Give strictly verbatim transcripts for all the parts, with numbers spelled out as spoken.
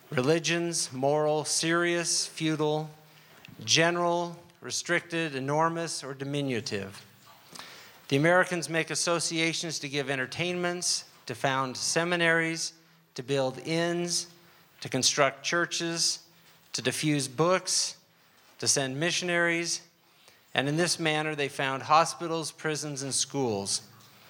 Religions, moral, serious, feudal, general, restricted, enormous, or diminutive. The Americans make associations to give entertainments, to found seminaries, to build inns, to construct churches, to diffuse books, to send missionaries, and in this manner they found hospitals, prisons, and schools.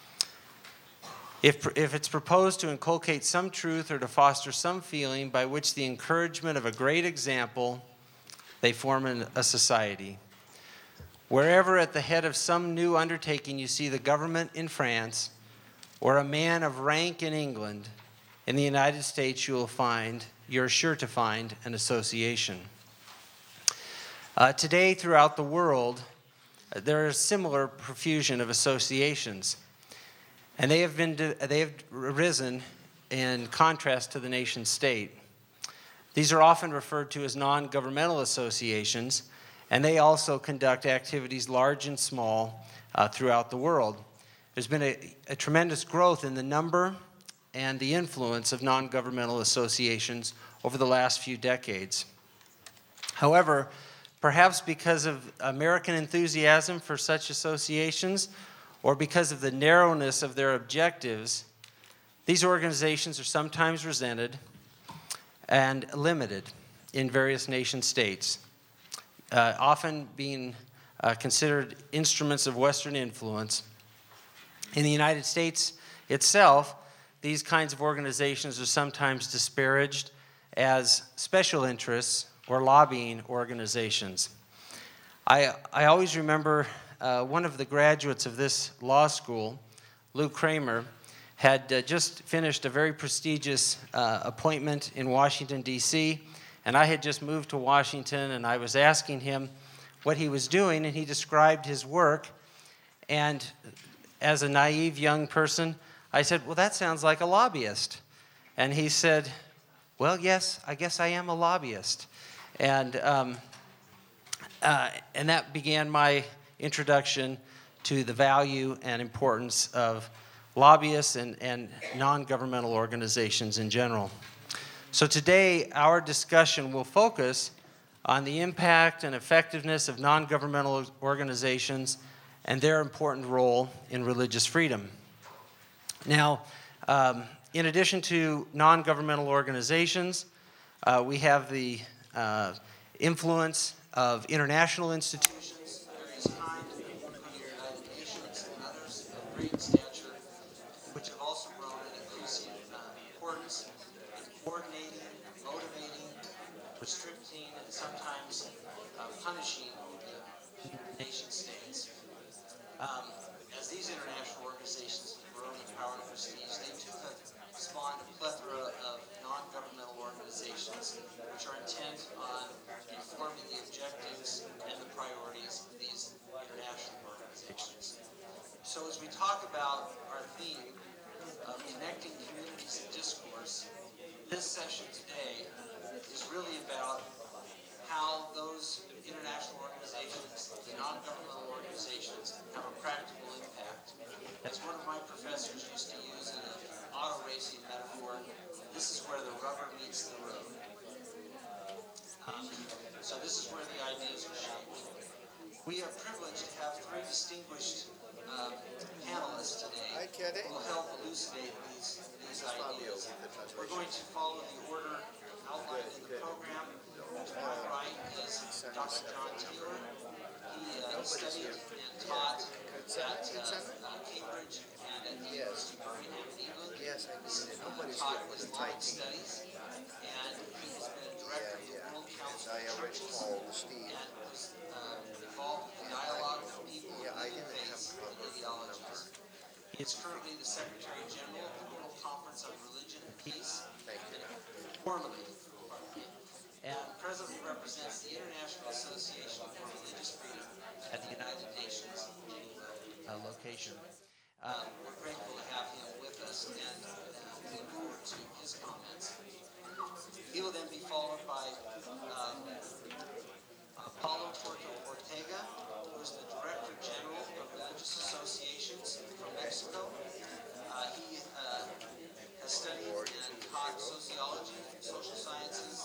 If, if it's proposed to inculcate some truth or to foster some feeling by which the encouragement of a great example, they form an, a society. Wherever at the head of some new undertaking you see the government in France or a man of rank in England, in the United States you will find, you're sure to find an association. Uh, today throughout the world, uh, there is a similar profusion of associations. And they have been they have arisen in contrast to the nation state. These are often referred to as non-governmental associations, and they also conduct activities large and small uh, throughout the world. There's been a, a tremendous growth in the number and the influence of non-governmental associations over the last few decades. However, perhaps because of American enthusiasm for such associations, or because of the narrowness of their objectives, these organizations are sometimes resented and limited in various nation states, uh, often being uh, considered instruments of Western influence. In the United States itself, these kinds of organizations are sometimes disparaged as special interests or lobbying organizations. I, I always remember Uh, one of the graduates of this law school, Lou Kramer, had uh, just finished a very prestigious uh, appointment in Washington, D C, and I had just moved to Washington, and I was asking him what he was doing, and he described his work. And as a naive young person, I said, well, that sounds like a lobbyist. And he said, well, yes, I guess I am a lobbyist. And, um, uh, and that began my introduction to the value and importance of lobbyists and, and non-governmental organizations in general. So today, our discussion will focus on the impact and effectiveness of non-governmental organizations and their important role in religious freedom. Now, um, in addition to non-governmental organizations, uh, we have the uh, influence of international institutions, great stature, which have also grown in increasing uh, importance in coordinating, motivating, restricting, and sometimes uh, punishing uh, nation states. Um, as these international organizations have grown in power and prestige, they too have spawned a plethora of non-governmental organizations which are intent on informing the objectives and the priorities of these international organizations. So as we talk about our theme of connecting communities and discourse, this session today is really about how those international organizations, the non-governmental organizations, have a practical impact. As one of my professors used to use in an auto racing metaphor, this is where the rubber meets the road. Um, so this is where the ideas are shaped. We are privileged to have three distinguished Um, panelists today who will help elucidate these, these ideas. We're going to follow the order outlined in the program. To my right is Doctor John Taylor. He uh, studied and taught at uh, uh, Cambridge and at the University of Birmingham in England. He uh, taught his life studies, and he has been a director of the World Council of Churches and was uh, involved in the dialogue of people of leading faiths and ideologies. He is currently the Secretary General of the World Conference on Religion and Peace, formally, and presently represents the International Association for Religious Freedom at the United Nations Geneva uh, location. Um, we're grateful to have him with us and uh, look forward to his comments. He will then be followed by um, Paulo Porto Ortega, who is the Director General of Religious Associations from Mexico. Uh, he uh, has studied and taught sociology, social sciences,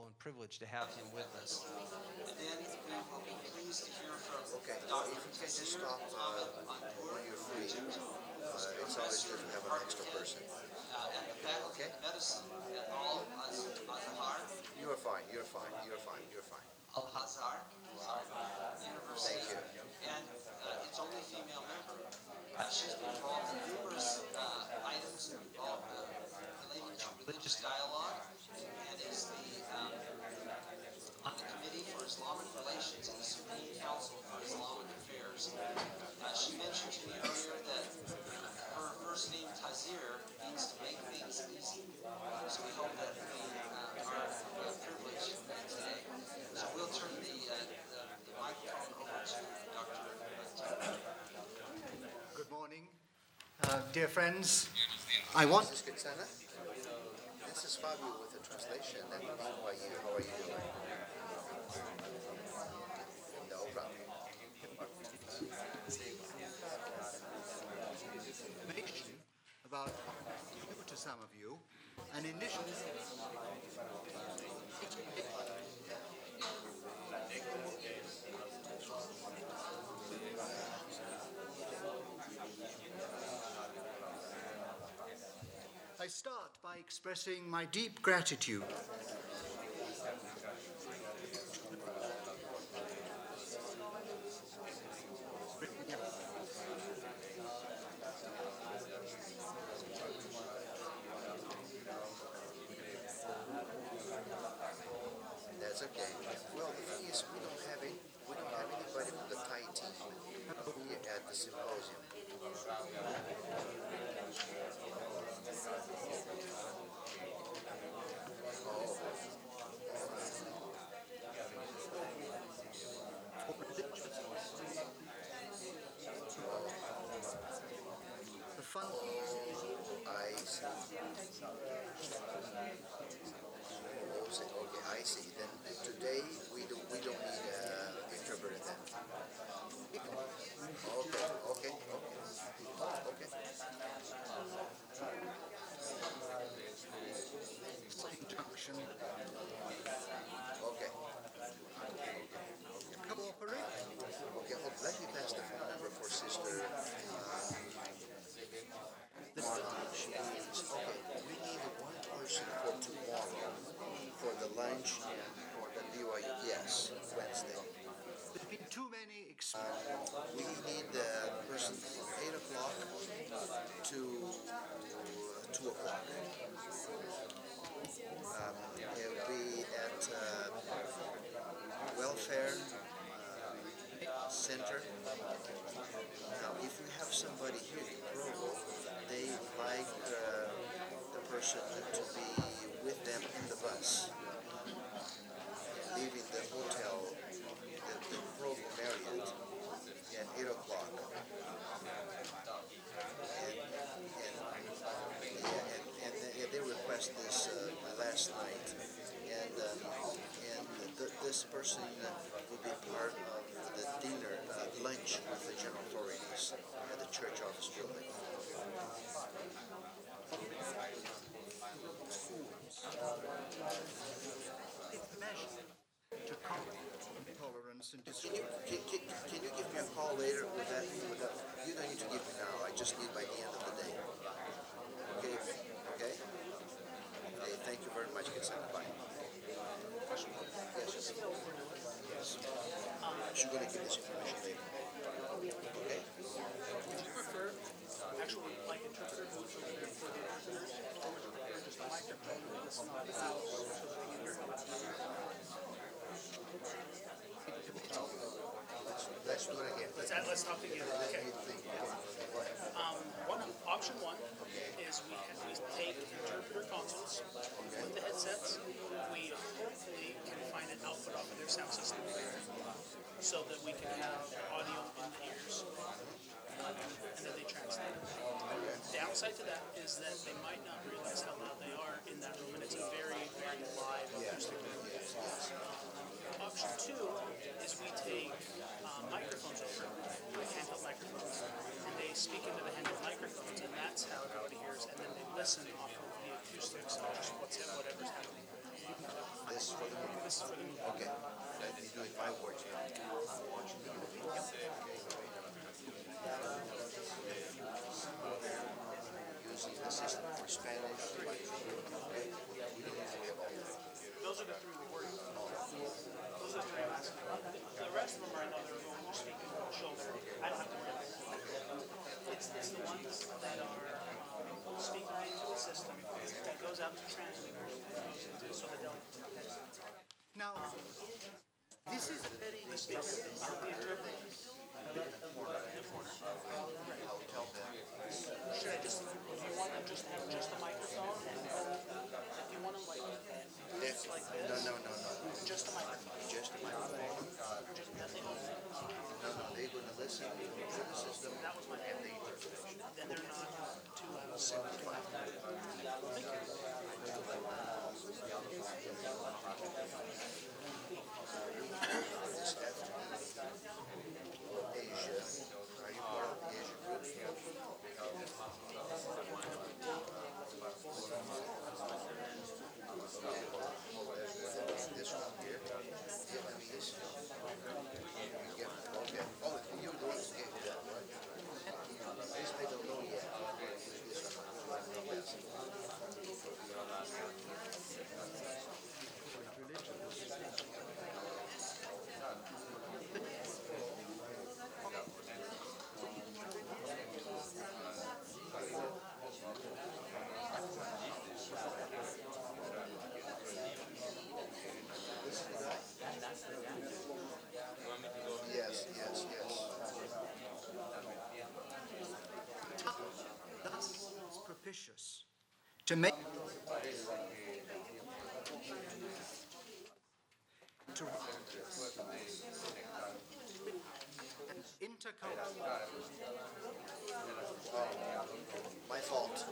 grateful and privileged to have him with us. And then we will be pleased to hear from Okay, Doctor if you can just Tazir stop uh, Ahmed when you're free, uh, it's always good to have an extra person. uh, and the Faculty Okay. of Medicine at Al Azhar, You're fine, you're fine, you're fine, you're fine. Al Azhar University. Thank you. And uh, its only female member. Uh, she's been involved in numerous uh, items involved uh, related to religious dialogue, and is the um, on the Committee for Islamic Relations in the Supreme Council for Islamic Affairs. Uh, she mentioned to me earlier that her first name Tazir means to make things easy. So we hope that we uh, are uh, privileged today. So we'll turn the, uh, the, the microphone over to Doctor Tazir. Good morning, uh, dear friends. I want. This is Katsana. This is Fabio with the translation. And how are you? How are you doing? No problem. Information about new to some of you, an initiative. I start by expressing my deep gratitude That's okay. Well, the thing is, we don't have any, we don't have anybody from the Thai team here at the symposium. the fun. I see. Oh, say- okay, I see. Then today we do we don't need an uh, interpreter then. Okay, okay, okay, Injunction okay, okay. cooperate. Okay, hold, let me pass the phone number for Sister uh, Marlon. She needs, okay, we need one person for tomorrow for the lunch and for the B Y U. Yes, Wednesday. There's been too many ex- Uh, we need the person from eight o'clock to uh, two o'clock. Um, it'll be at uh, Welfare uh, Center. Now, if we have somebody here in Provo, they like uh, the person to be with them in the bus, leaving the hotel, the, the Provo Marriott, at eight o'clock. And, and, yeah, and, and they, yeah, they request this uh, last night. And, um, and th- this person uh, will be part of the dinner, uh, lunch with the general authorities at the church office building. measure to combat intolerance and Can discrimination. you, can, can, can you give me a call later with that? With that? You don't need to give me now. I just need by the end of the day. Okay? Okay? Okay, thank you very much. Consent. Bye. Yes. Yes. She's going to give this information later. Okay? Would you prefer actual like interpreter who's over there for the interpreters, or would you prefer just a microphone and listen on the out so that they can hear? Let's, let's do it again. Let's let's talk together. Let Okay. me think. Go ahead. Um, one option one is we can we take interpreter consoles with the headsets. We hopefully can find an output off of their sound system, so that we can have audio in the ears, and then they translate. Downside to that is that they might not realize how loud they are in that room, and it's a very, very live acoustic room. Option two is we take uh, microphones over, like handheld microphones, and they speak into the handheld microphones, and that's how everybody hears, and then they listen off of the acoustics of just what's whatever's happening. This is for the goes out to transmitters, so that they'll. Now, this is very specific. Should I just, if you want to just have just the microphone, and if you want them like Yes. like No, this, no, no, no, just the microphone. just a microphone. Just nothing else. No, no, they're going to listen to the criticism That was my and the interpretation. Then they're not too uh, simple. This afternoon, Asia, are you part of the Asia group? This one here, Vietnamese. Yeah, okay. Oh, you don't get that, right? This I don't know yet. This one, yes. Yes, yes, yes. Thus it's propitious to make to an intercultural My fault.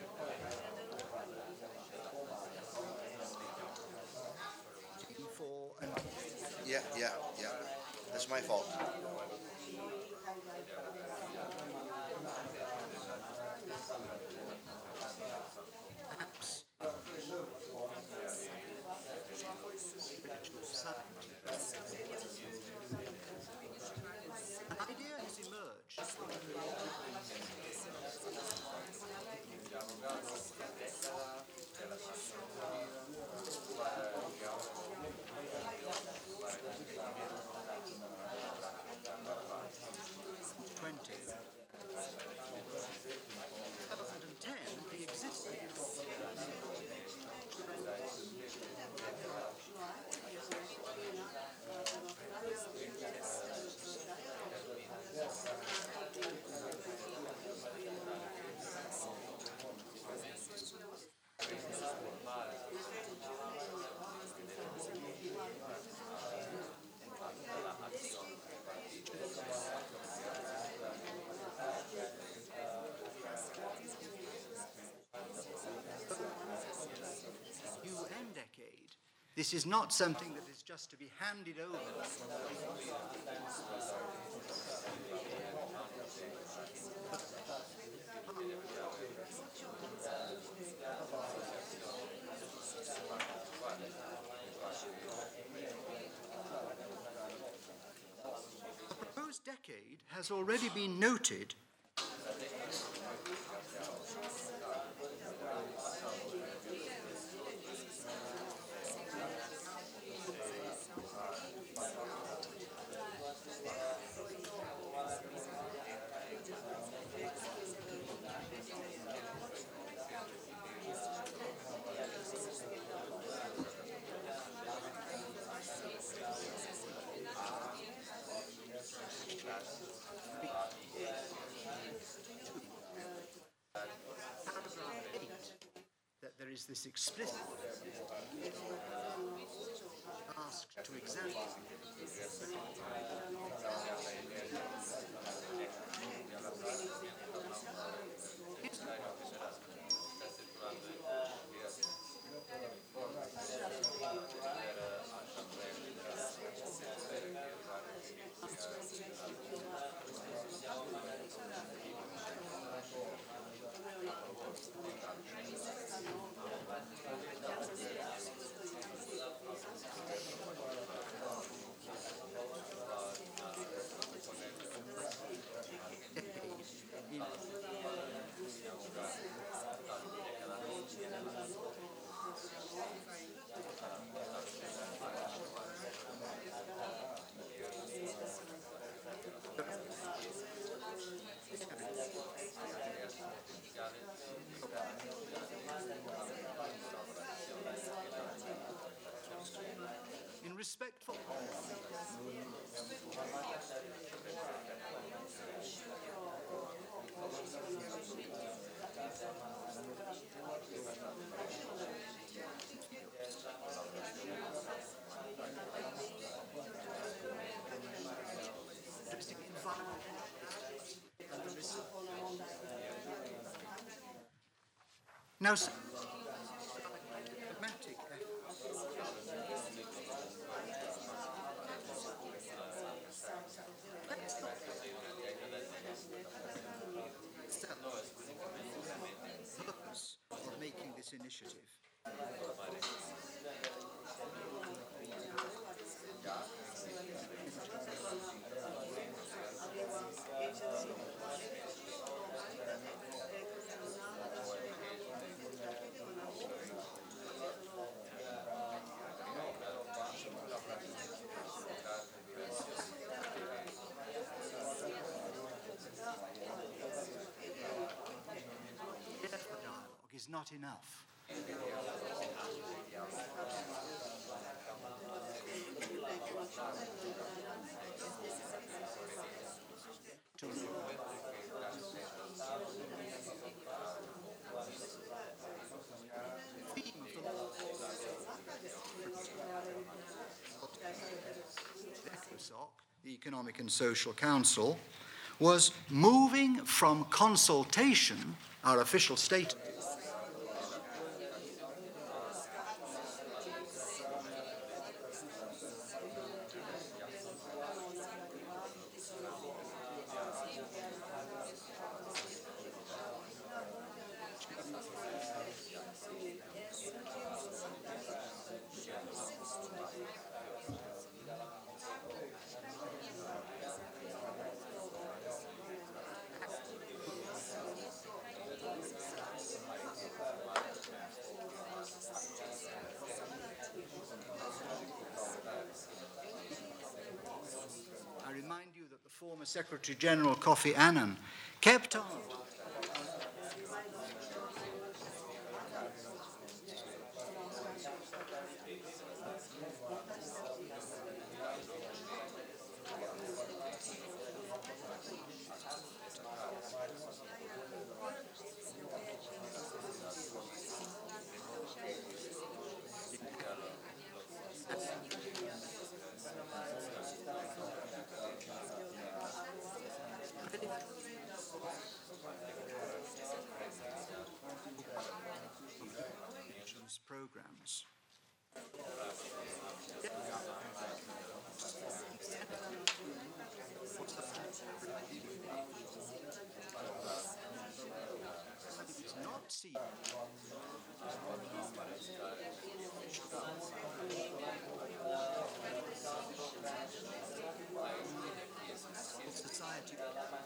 for an Yeah, yeah, yeah. That's my fault. perhaps an idea has emerged. Twenty. two thousand ten, the existing. U N decade. This is not something that is just to be handed over. The proposed decade has already been noted. Paragraph eight, that there is this explicit asked to examine. Now, s- pragmatic effort. Purpose of making this initiative. Careful dialogue is not enough. To ECOSOC, the Economic and Social Council, was moving from consultation, our official state, I remind you that the former Secretary General Kofi Annan kept on nations programs. It's not seen. Society.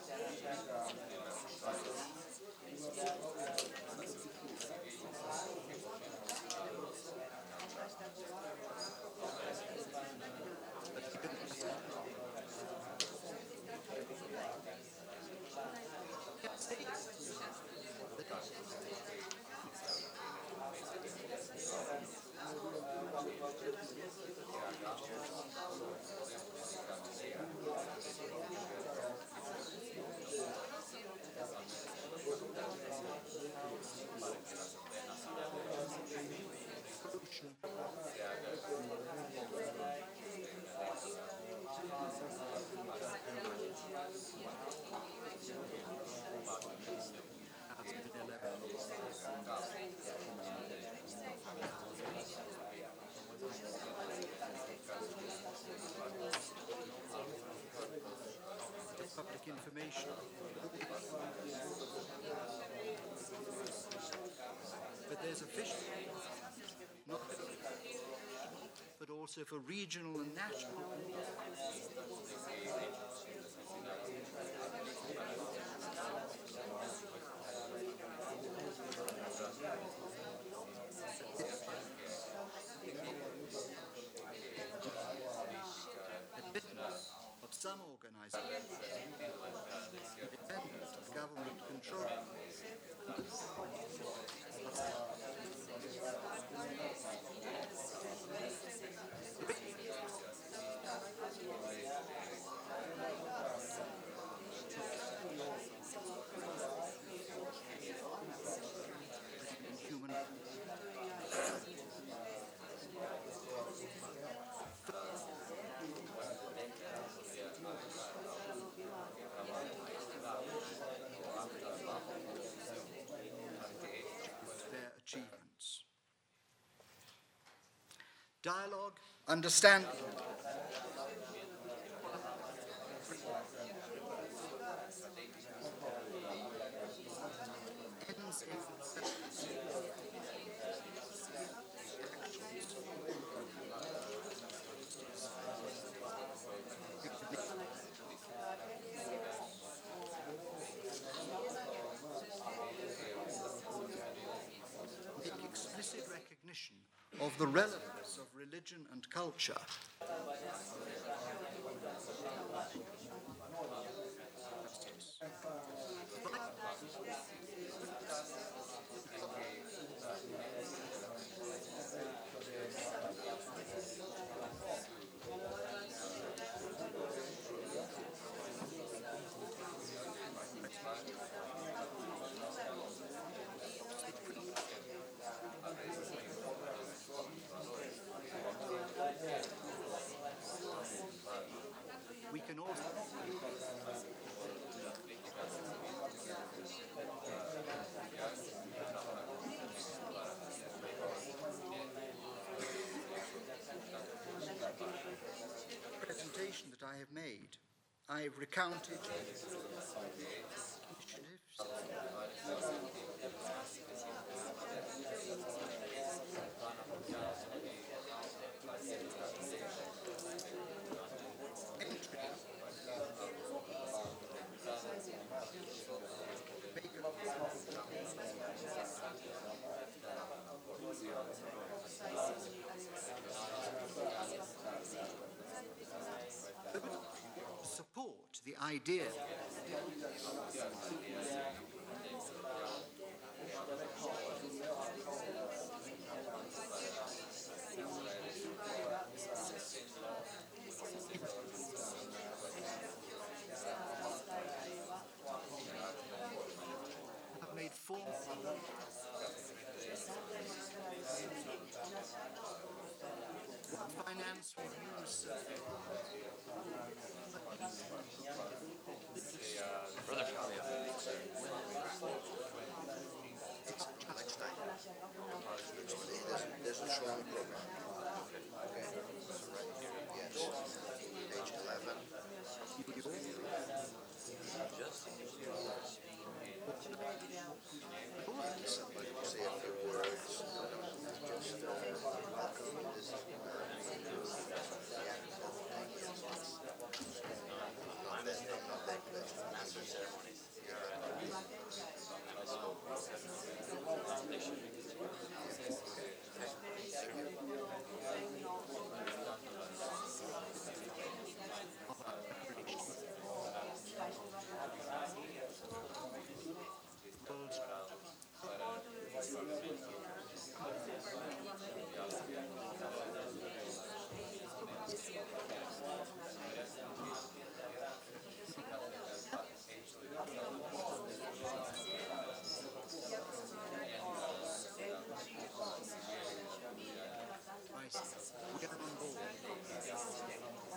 Public information. But there's official, not but also for regional and national. Of some organizations, independent of government control. dialogue, understanding. Ends in make explicit recognition of the relevance of religion and culture. We can also presentation that I have made. I've recounted initiatives. Support the idea have made form finance reviews. Next time. There's, there's a strong program. Okay. So right here, yes. Page eleven. Somebody will say a few words. Just uh, welcome. This is not that, not that good. Master ceremonies. I see. We are on board.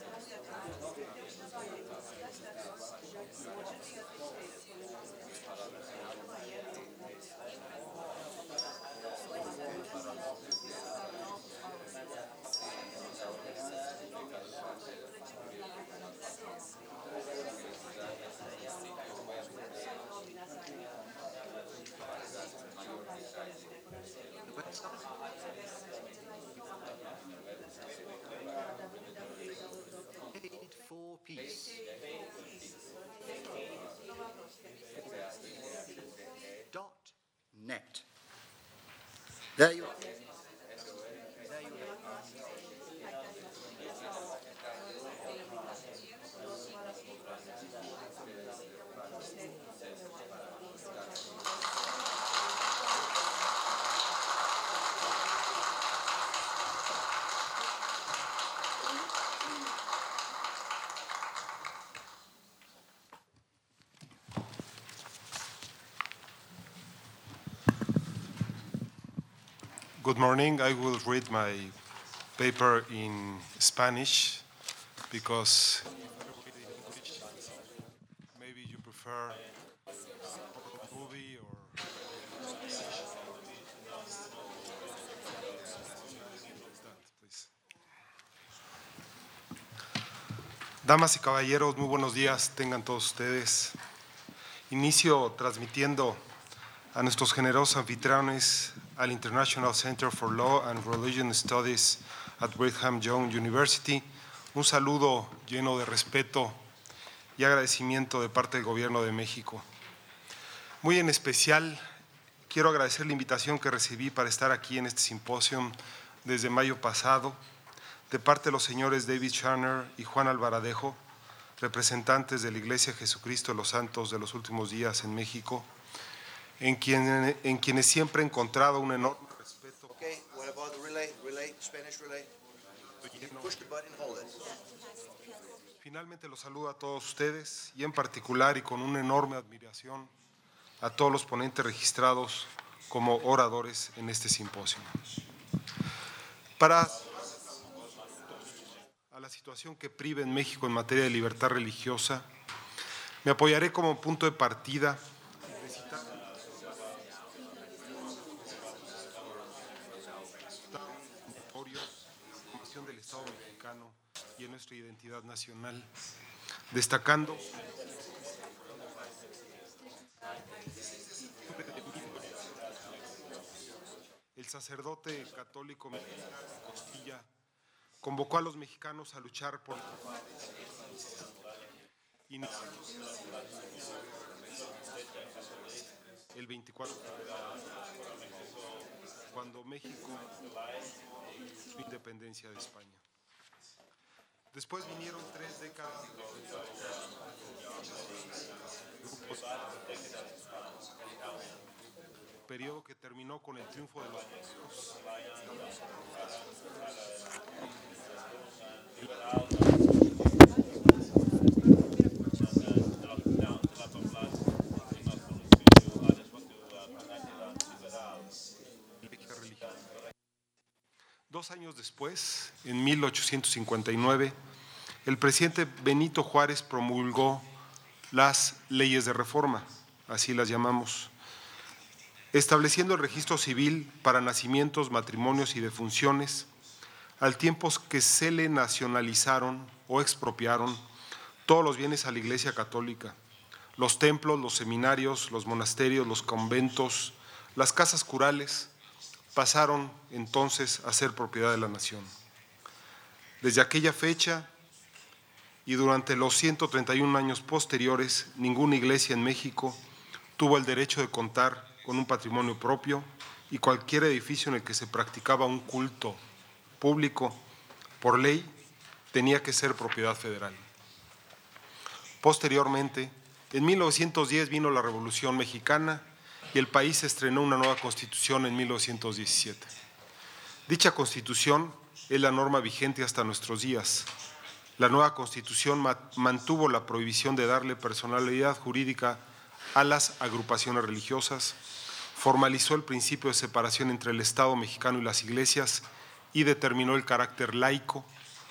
Paid for peace. Dot net. There you are. There you are. Good morning. I will read my paper in Spanish because maybe you prefer a movie or that, please. Damas y caballeros, muy buenos días, tengan todos ustedes. Inicio transmitiendo a nuestros generosos anfitriones al International Center for Law and Religion Studies at Brigham Young University un saludo lleno de respeto y agradecimiento de parte del Gobierno de México. Muy en especial, quiero agradecer la invitación que recibí para estar aquí en este simposio desde mayo pasado, de parte de los señores David Sharner y Juan Alvaradejo, representantes de la Iglesia Jesucristo de los Santos de los Últimos Días en México, en, quien, en quienes siempre he encontrado un enorme respeto. Okay, what about the relay? Relay, Spanish relay? You push the button, hold it. Finalmente los saludo a todos ustedes y en particular y con una enorme admiración a todos los ponentes registrados como oradores en este simposio. Para a la situación que priva en México en materia de libertad religiosa, me apoyaré como punto de partida en recitar la formación del Estado mexicano y en nuestra identidad nacional, destacando el sacerdote católico Costilla convocó a los mexicanos a luchar por el veinticuatro cuando México su independencia de España. Después vinieron tres décadas de periodo que terminó con el triunfo de los medios. Dos años después, en mil ochocientos cincuenta y nueve, el presidente Benito Juárez promulgó las leyes de reforma, así las llamamos, estableciendo el registro civil para nacimientos, matrimonios y defunciones, al tiempo que se le nacionalizaron o expropiaron todos los bienes a la Iglesia Católica, los templos, los seminarios, los monasterios, los conventos, las casas curales, pasaron entonces a ser propiedad de la nación. Desde aquella fecha y durante los ciento treinta y un años posteriores, ninguna iglesia en México tuvo el derecho de contar con un patrimonio propio y cualquier edificio en el que se practicaba un culto público, por ley, tenía que ser propiedad federal. Posteriormente, en mil novecientos diez vino la Revolución Mexicana y el país estrenó una nueva constitución en mil novecientos diecisiete. Dicha constitución es la norma vigente hasta nuestros días. La nueva constitución mantuvo la prohibición de darle personalidad jurídica a las agrupaciones religiosas, formalizó el principio de separación entre el Estado mexicano y las iglesias y determinó el carácter laico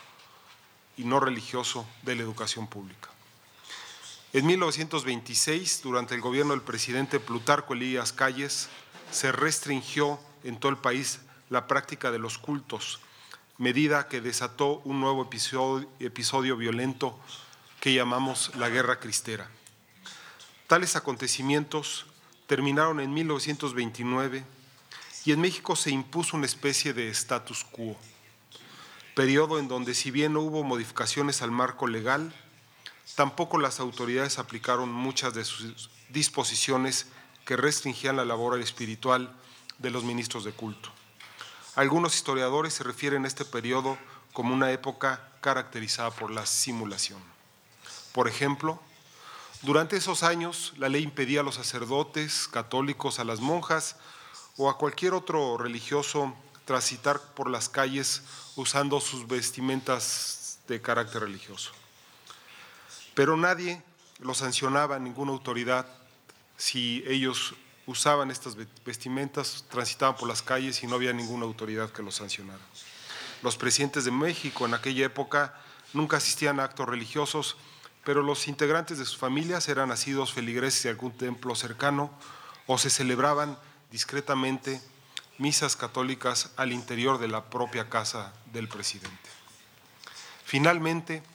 y no religioso de la educación pública. En mil novecientos veintiséis, durante el gobierno del presidente Plutarco Elías Calles, se restringió en todo el país la práctica de los cultos, medida que desató un nuevo episodio, episodio violento que llamamos la Guerra Cristera. Tales acontecimientos terminaron en mil novecientos veintinueve y en México se impuso una especie de status quo, periodo en donde, si bien no hubo modificaciones al marco legal, tampoco las autoridades aplicaron muchas de sus disposiciones que restringían la labor espiritual de los ministros de culto. Algunos historiadores se refieren a este periodo como una época caracterizada por la simulación. Por ejemplo, durante esos años la ley impedía a los sacerdotes católicos, a las monjas o a cualquier otro religioso transitar por las calles usando sus vestimentas de carácter religioso. Pero nadie los sancionaba, ninguna autoridad, si ellos usaban estas vestimentas, transitaban por las calles y no había ninguna autoridad que los sancionara. Los presidentes de México en aquella época nunca asistían a actos religiosos, pero los integrantes de sus familias eran nacidos feligreses de algún templo cercano o se celebraban discretamente misas católicas al interior de la propia casa del presidente. Finalmente,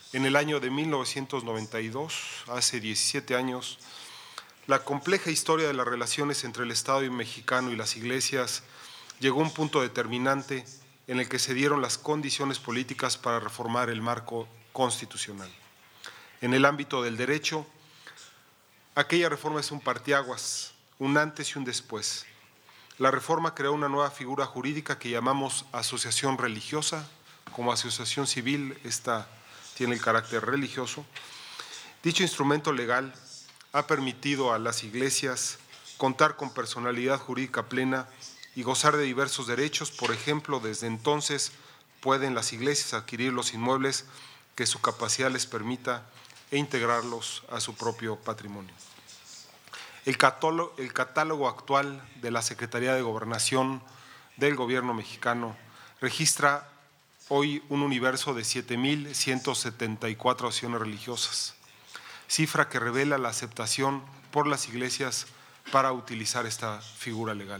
En el año de mil novecientos noventa y dos, hace diecisiete años, la compleja historia de las relaciones entre el Estado mexicano y las iglesias llegó a un punto determinante en el que se dieron las condiciones políticas para reformar el marco constitucional. En el ámbito del derecho, aquella reforma es un parteaguas, un antes y un después. La reforma creó una nueva figura jurídica que llamamos asociación religiosa. Como asociación civil, esta tiene el carácter religioso. Dicho instrumento legal ha permitido a las iglesias contar con personalidad jurídica plena y gozar de diversos derechos. Por ejemplo, desde entonces pueden las iglesias adquirir los inmuebles que su capacidad les permita e integrarlos a su propio patrimonio. El catálogo, el catálogo actual de la Secretaría de Gobernación del Gobierno mexicano registra hoy un universo de siete mil ciento setenta y cuatro asociaciones religiosas, cifra que revela la aceptación por las iglesias para utilizar esta figura legal.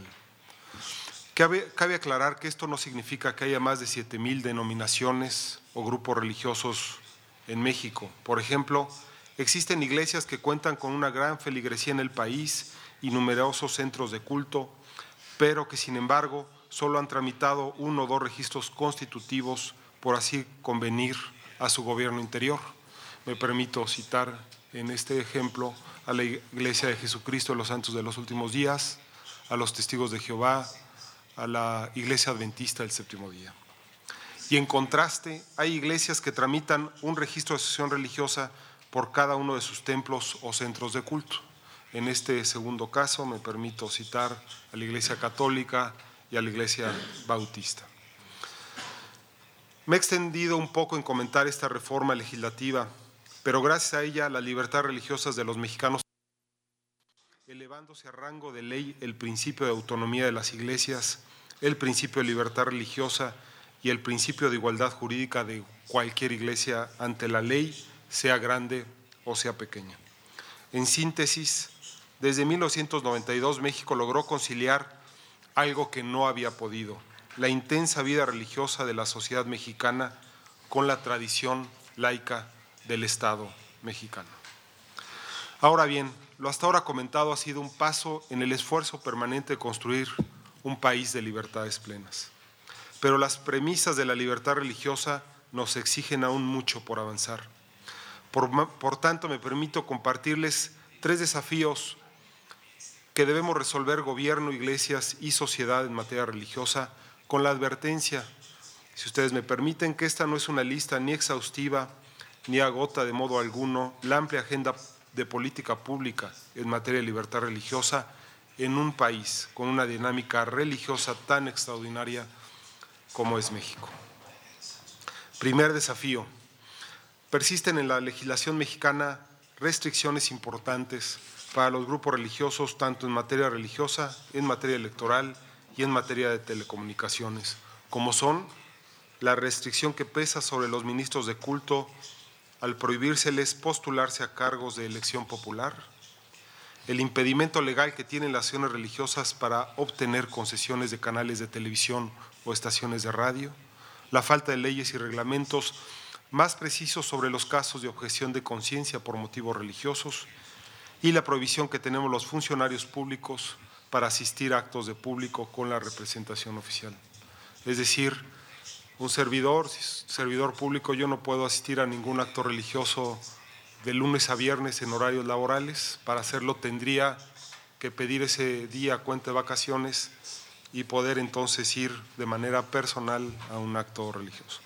Cabe, cabe aclarar que esto no significa que haya más de siete mil denominaciones o grupos religiosos en México. Por ejemplo, existen iglesias que cuentan con una gran feligresía en el país y numerosos centros de culto, pero que sin embargo solo han tramitado uno o dos registros constitutivos por así convenir a su gobierno interior. Me permito citar en este ejemplo a la Iglesia de Jesucristo de los Santos de los Últimos Días, a los Testigos de Jehová, a la Iglesia Adventista del Séptimo Día. Y en contraste, hay iglesias que tramitan un registro de asociación religiosa por cada uno de sus templos o centros de culto. En este segundo caso me permito citar a la Iglesia Católica y a la Iglesia Bautista. Me he extendido un poco en comentar esta reforma legislativa, pero gracias a ella las libertades religiosas de los mexicanos, elevándose a rango de ley el principio de autonomía de las iglesias, el principio de libertad religiosa y el principio de igualdad jurídica de cualquier iglesia ante la ley, sea grande o sea pequeña. En síntesis, desde mil novecientos noventa y dos México logró conciliar algo que no había podido: la intensa vida religiosa de la sociedad mexicana con la tradición laica del Estado mexicano. Ahora bien, lo hasta ahora comentado ha sido un paso en el esfuerzo permanente de construir un país de libertades plenas. Pero las premisas de la libertad religiosa nos exigen aún mucho por avanzar. Por, por tanto, me permito compartirles tres desafíos que debemos resolver gobierno, iglesias y sociedad en materia religiosa, con la advertencia, si ustedes me permiten, que esta no es una lista ni exhaustiva ni agota de modo alguno la amplia agenda de política pública en materia de libertad religiosa en un país con una dinámica religiosa tan extraordinaria como es México. Primer desafío: persisten en la legislación mexicana restricciones importantes para los grupos religiosos, tanto en materia religiosa, en materia electoral y en materia de telecomunicaciones, como son la restricción que pesa sobre los ministros de culto al prohibírseles postularse a cargos de elección popular, el impedimento legal que tienen las acciones religiosas para obtener concesiones de canales de televisión o estaciones de radio, la falta de leyes y reglamentos más precisos sobre los casos de objeción de conciencia por motivos religiosos y la prohibición que tenemos los funcionarios públicos para asistir a actos de público con la representación oficial. Es decir, un servidor, servidor público, yo no puedo asistir a ningún acto religioso de lunes a viernes en horarios laborales. Para hacerlo tendría que pedir ese día cuenta de vacaciones y poder entonces ir de manera personal a un acto religioso.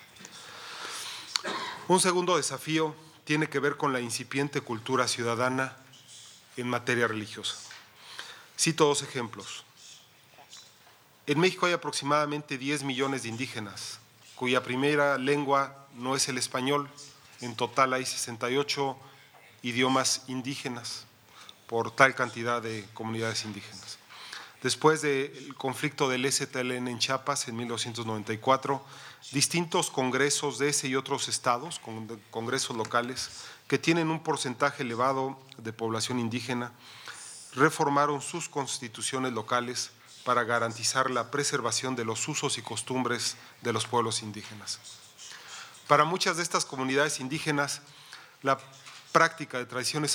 Un segundo desafío tiene que ver con la incipiente cultura ciudadana en materia religiosa. Cito dos ejemplos. En México hay aproximadamente diez millones de indígenas, cuya primera lengua no es el español. En total hay sesenta y ocho idiomas indígenas por tal cantidad de comunidades indígenas. Después del conflicto del S T L N en Chiapas en mil novecientos noventa y cuatro, distintos congresos de ese y otros estados, congresos locales, que tienen un porcentaje elevado de población indígena, reformaron sus constituciones locales para garantizar la preservación de los usos y costumbres de los pueblos indígenas. Para muchas de estas comunidades indígenas, la práctica de tradiciones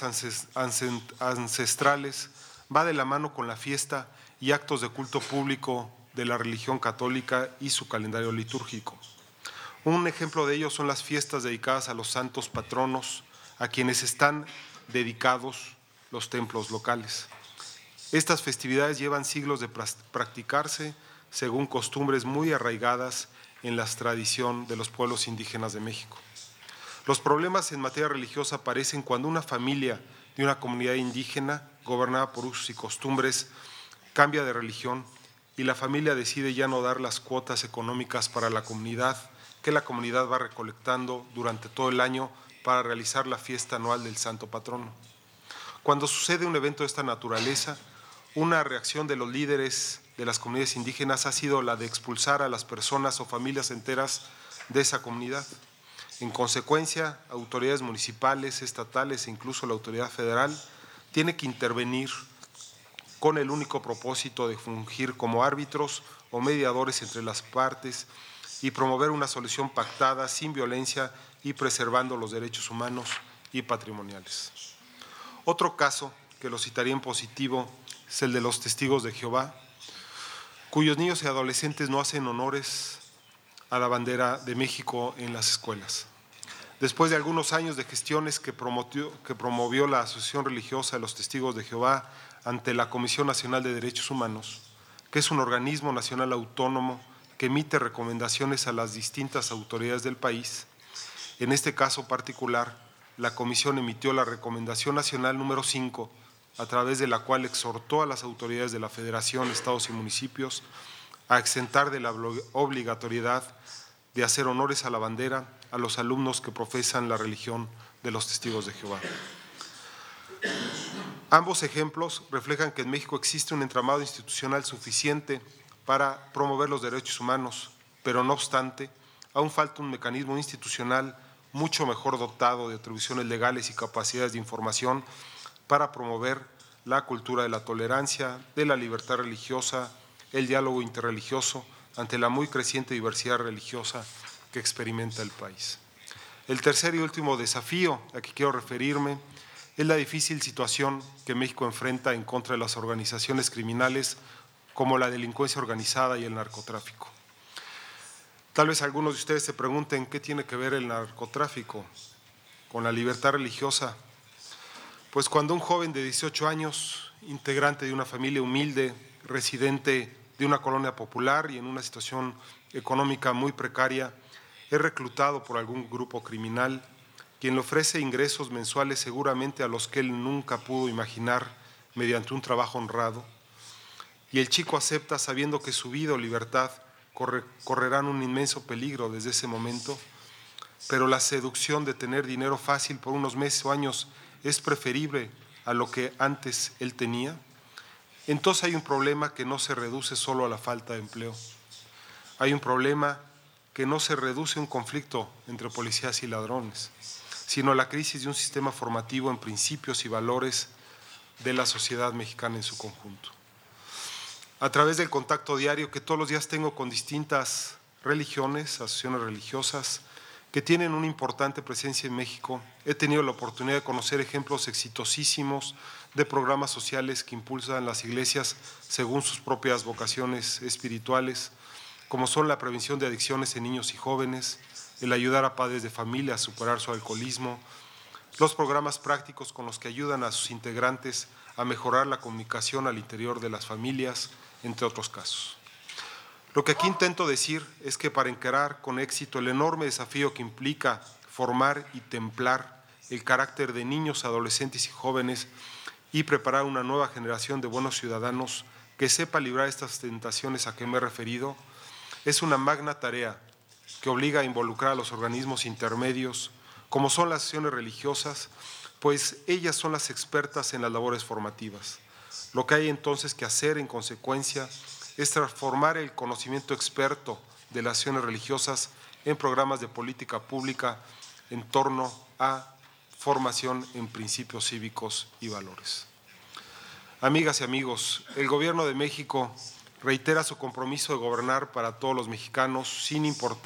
ancestrales va de la mano con la fiesta y actos de culto público de la religión católica y su calendario litúrgico. Un ejemplo de ello son las fiestas dedicadas a los santos patronos, a quienes están dedicados los templos locales. Estas festividades llevan siglos de practicarse según costumbres muy arraigadas en la tradición de los pueblos indígenas de México. Los problemas en materia religiosa aparecen cuando una familia de una comunidad indígena, gobernada por usos y costumbres, cambia de religión y la familia decide ya no dar las cuotas económicas para la comunidad que la comunidad va recolectando durante todo el año para realizar la fiesta anual del Santo Patrono. Cuando sucede un evento de esta naturaleza, una reacción de los líderes de las comunidades indígenas ha sido la de expulsar a las personas o familias enteras de esa comunidad. En consecuencia, autoridades municipales, estatales e incluso la autoridad federal tiene que intervenir con el único propósito de fungir como árbitros o mediadores entre las partes y promover una solución pactada sin violencia y preservando los derechos humanos y patrimoniales. Otro caso que lo citaría en positivo es el de los testigos de Jehová, cuyos niños y adolescentes no hacen honores a la bandera de México en las escuelas. Después de algunos años de gestiones que promovió, que promovió la Asociación Religiosa de los Testigos de Jehová ante la Comisión Nacional de Derechos Humanos, que es un organismo nacional autónomo que emite recomendaciones a las distintas autoridades del país, en este caso particular, la Comisión emitió la Recomendación Nacional número cinco, a través de la cual exhortó a las autoridades de la Federación, estados y municipios a exentar de la obligatoriedad de hacer honores a la bandera a los alumnos que profesan la religión de los Testigos de Jehová. Ambos ejemplos reflejan que en México existe un entramado institucional suficiente para promover los derechos humanos, pero no obstante, aún falta un mecanismo institucional mucho mejor dotado de atribuciones legales y capacidades de información para promover la cultura de la tolerancia, de la libertad religiosa, el diálogo interreligioso ante la muy creciente diversidad religiosa que experimenta el país. El tercer y último desafío a que quiero referirme es la difícil situación que México enfrenta en contra de las organizaciones criminales como la delincuencia organizada y el narcotráfico. Tal vez algunos de ustedes se pregunten qué tiene que ver el narcotráfico con la libertad religiosa. Pues cuando un joven de dieciocho años, integrante de una familia humilde, residente de una colonia popular y en una situación económica muy precaria, es reclutado por algún grupo criminal, quien le ofrece ingresos mensuales seguramente a los que él nunca pudo imaginar mediante un trabajo honrado, y el chico acepta sabiendo que su vida o libertad corre, correrán un inmenso peligro desde ese momento, pero la seducción de tener dinero fácil por unos meses o años es preferible a lo que antes él tenía. Entonces hay un problema que no se reduce solo a la falta de empleo. Hay un problema que no se reduce a un conflicto entre policías y ladrones, sino a la crisis de un sistema formativo en principios y valores de la sociedad mexicana en su conjunto. A través del contacto diario que todos los días tengo con distintas religiones, asociaciones religiosas, que tienen una importante presencia en México, he tenido la oportunidad de conocer ejemplos exitosísimos de programas sociales que impulsan las iglesias según sus propias vocaciones espirituales, como son la prevención de adicciones en niños y jóvenes, el ayudar a padres de familia a superar su alcoholismo, los programas prácticos con los que ayudan a sus integrantes a mejorar la comunicación al interior de las familias, entre otros casos. Lo que aquí intento decir es que para encarar con éxito el enorme desafío que implica formar y templar el carácter de niños, adolescentes y jóvenes y preparar una nueva generación de buenos ciudadanos que sepa librar estas tentaciones a que me he referido, es una magna tarea que obliga a involucrar a los organismos intermedios, como son las asociaciones religiosas, pues ellas son las expertas en las labores formativas. Lo que hay entonces que hacer en consecuencia es transformar el conocimiento experto de las acciones religiosas en programas de política pública en torno a formación en principios cívicos y valores. Amigas y amigos, el Gobierno de México reitera su compromiso de gobernar para todos los mexicanos sin importar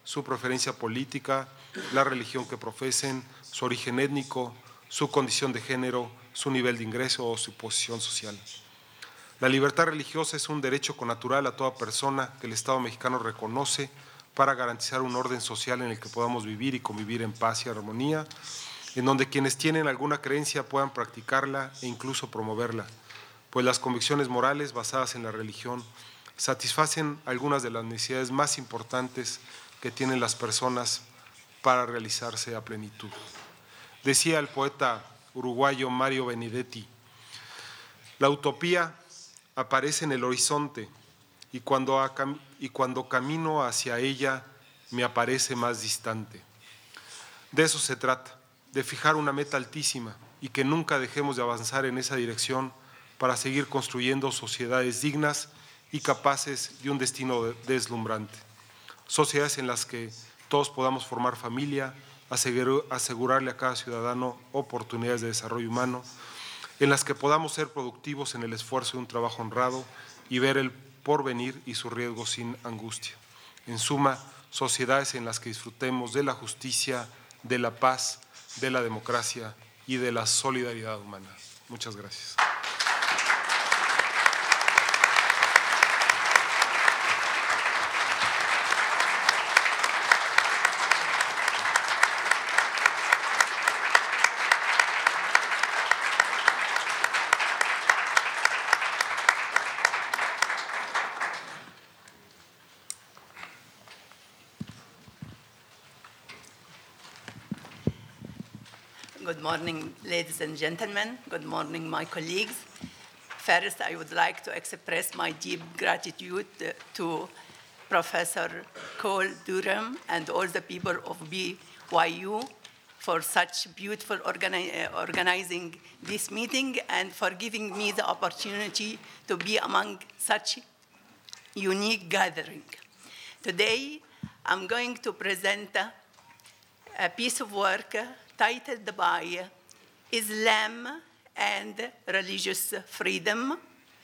su preferencia política, la religión que profesen, su origen étnico, su condición de género, su nivel de ingreso o su posición social. La libertad religiosa es un derecho connatural a toda persona que el Estado mexicano reconoce para garantizar un orden social en el que podamos vivir y convivir en paz y armonía, en donde quienes tienen alguna creencia puedan practicarla e incluso promoverla, pues las convicciones morales basadas en la religión satisfacen algunas de las necesidades más importantes que tienen las personas para realizarse a plenitud. Decía el poeta uruguayo Mario Benedetti: la utopía aparece en el horizonte y cuando, y cuando camino hacia ella me aparece más distante. De eso se trata, de fijar una meta altísima y que nunca dejemos de avanzar en esa dirección para seguir construyendo sociedades dignas y capaces de un destino deslumbrante. Sociedades en las que todos podamos formar familia, asegurarle a cada ciudadano oportunidades de desarrollo humano, en las que podamos ser productivos en el esfuerzo de un trabajo honrado y ver el porvenir y su riesgo sin angustia. En suma, sociedades en las que disfrutemos de la justicia, de la paz, de la democracia y de la solidaridad humana. Muchas gracias. Good morning, ladies and gentlemen. Good morning, my colleagues. First, I would like to express my deep gratitude to Professor Cole Durham and all the people of B Y U for such beautiful organi organizing this meeting and for giving me the opportunity to be among such unique gathering. Today, I'm going to present a piece of work titled by Islam and Religious Freedom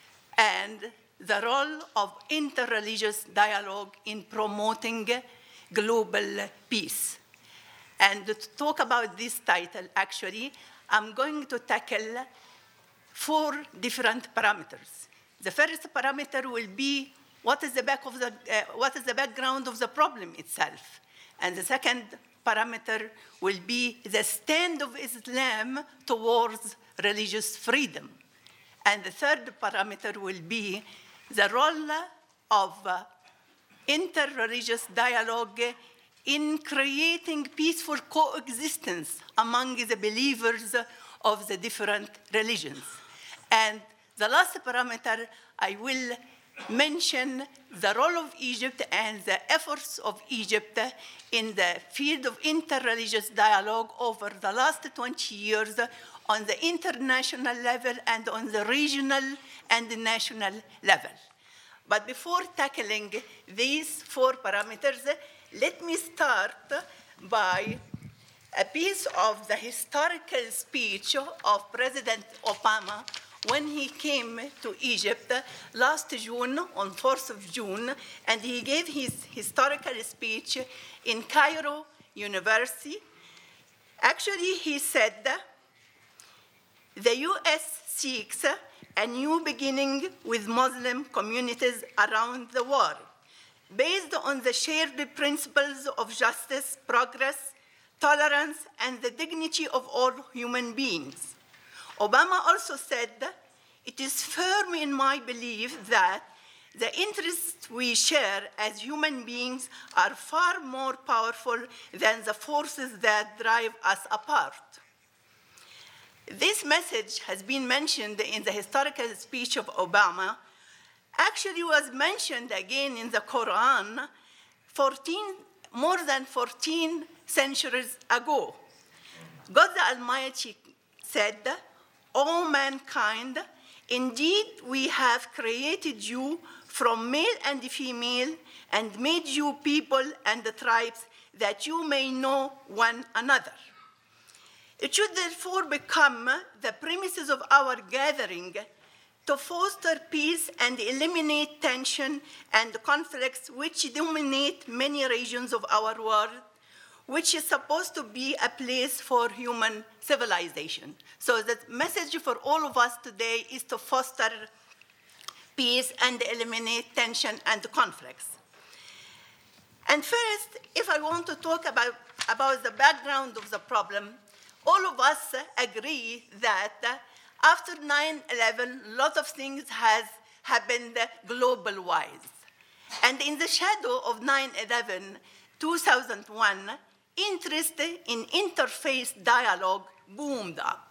and the Role of Interreligious Dialogue in Promoting Global Peace. And to talk about this title, actually, I'm going to tackle four different parameters. The first parameter will be what is the back of the, uh, what is the background of the problem itself. And the second parameter will be the stand of Islam towards religious freedom. And the third parameter will be the role of uh, interreligious dialogue in creating peaceful coexistence among the believers of the different religions. And the last parameter, I will mention the role of Egypt and the efforts of Egypt in the field of interreligious dialogue over the last twenty years on the international level and on the regional and the national level. But before tackling these four parameters, let me start by a piece of the historical speech of President Obama when he came to Egypt last June, on fourth of June, and he gave his historical speech in Cairo University. Actually, he said, the U S seeks a new beginning with Muslim communities around the world, based on the shared principles of justice, progress, tolerance, and the dignity of all human beings. Obama also said, it is firm in my belief that the interests we share as human beings are far more powerful than the forces that drive us apart. This message has been mentioned in the historical speech of Obama, actually was mentioned again in the Quran fourteen, more than fourteen centuries ago. God the Almighty said, O mankind, indeed we have created you from male and female and made you people and the tribes that you may know one another. It should therefore become the premises of our gathering to foster peace and eliminate tension and conflicts which dominate many regions of our world, which is supposed to be a place for human civilization. So the message for all of us today is to foster peace and eliminate tension and conflicts. And first, if I want to talk about, about the background of the problem, all of us agree that after nine eleven, a lot of things has happened global-wise. And in the shadow of nine eleven, two thousand one, interest in interfaith dialogue boomed up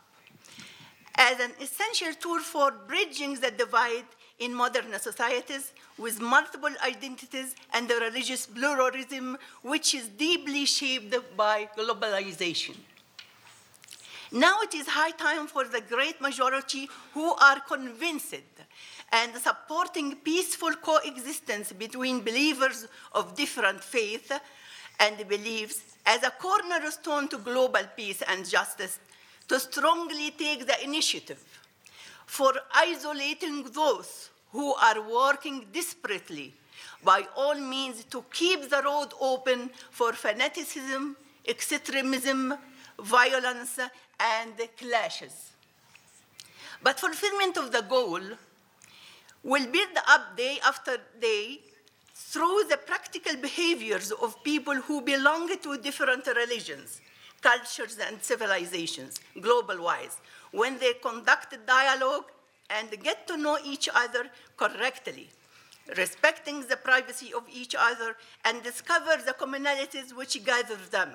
as an essential tool for bridging the divide in modern societies with multiple identities and the religious pluralism, which is deeply shaped by globalization. Now it is high time for the great majority who are convinced and supporting peaceful coexistence between believers of different faiths and beliefs as a cornerstone to global peace and justice to strongly take the initiative for isolating those who are working desperately by all means to keep the road open for fanaticism, extremism, violence, and clashes. But fulfillment of the goal will build up day after day through the practical behaviors of people who belong to different religions, cultures, and civilizations, global-wise, when they conduct dialogue and get to know each other correctly, respecting the privacy of each other, and discover the commonalities which gather them.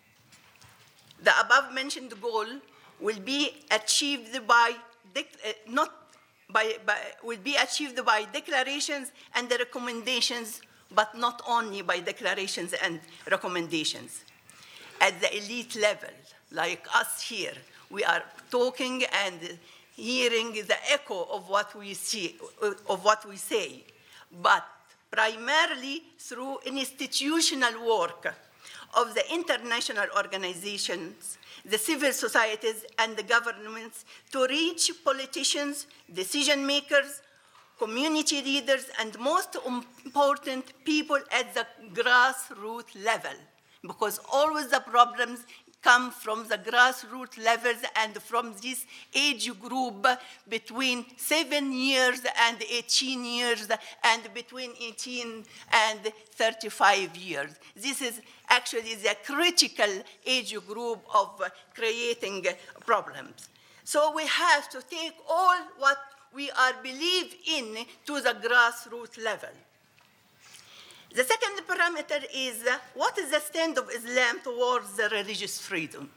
The above-mentioned goal will be achieved by, uh, not by, by, will be achieved by declarations and the recommendations, but not only by declarations and recommendations. At the elite level, like us here, we are talking and hearing the echo of what we see, of what we say, but primarily through institutional work of the international organizations, the civil societies, and the governments to reach politicians, decision makers, community leaders, and most important, people at the grassroots level, because always the problems come from the grassroots levels and from this age group between seven years and eighteen years and between eighteen and thirty-five years. This is actually the critical age group of creating problems. So we have to take all what we are believe in to the grassroots level. The second parameter is, uh, what is the stand of Islam towards the religious freedom?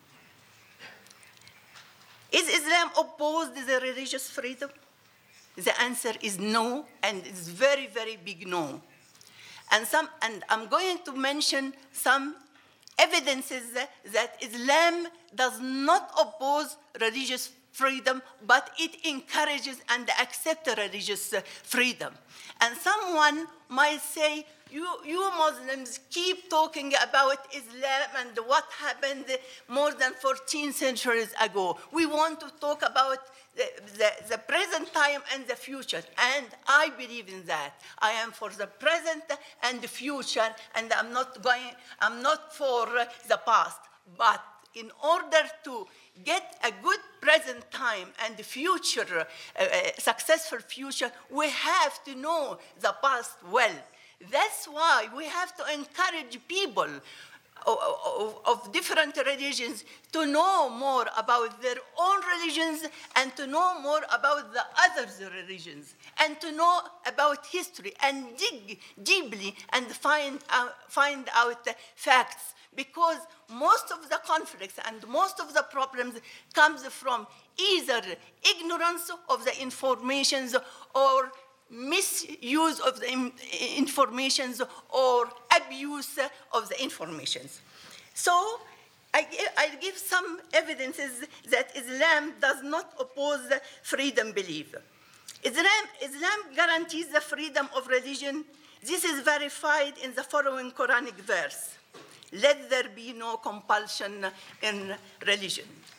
Is Islam opposed to the religious freedom? The answer is no, and it's very, very big no. And, some, and I'm going to mention some evidences that, that Islam does not oppose religious freedom, but it encourages and accepts religious freedom. And someone might say, You, you Muslims keep talking about Islam and what happened more than fourteen centuries ago. We want to talk about the, the, the present time and the future. And I believe in that. I am for the present and the future, and I'm not going, I'm not for the past. But in order to get a good present time and the future, uh, successful future, we have to know the past well. That's why we have to encourage people of, of, of different religions to know more about their own religions and to know more about the other religions and to know about history and dig deeply and find out, find out facts, because most of the conflicts and most of the problems comes from either ignorance of the informations or misuse of the informations or abuse of the informations. So I, I give some evidences that Islam does not oppose the freedom belief. Islam, Islam guarantees the freedom of religion. This is verified in the following Quranic verse. Let there be no compulsion in religion.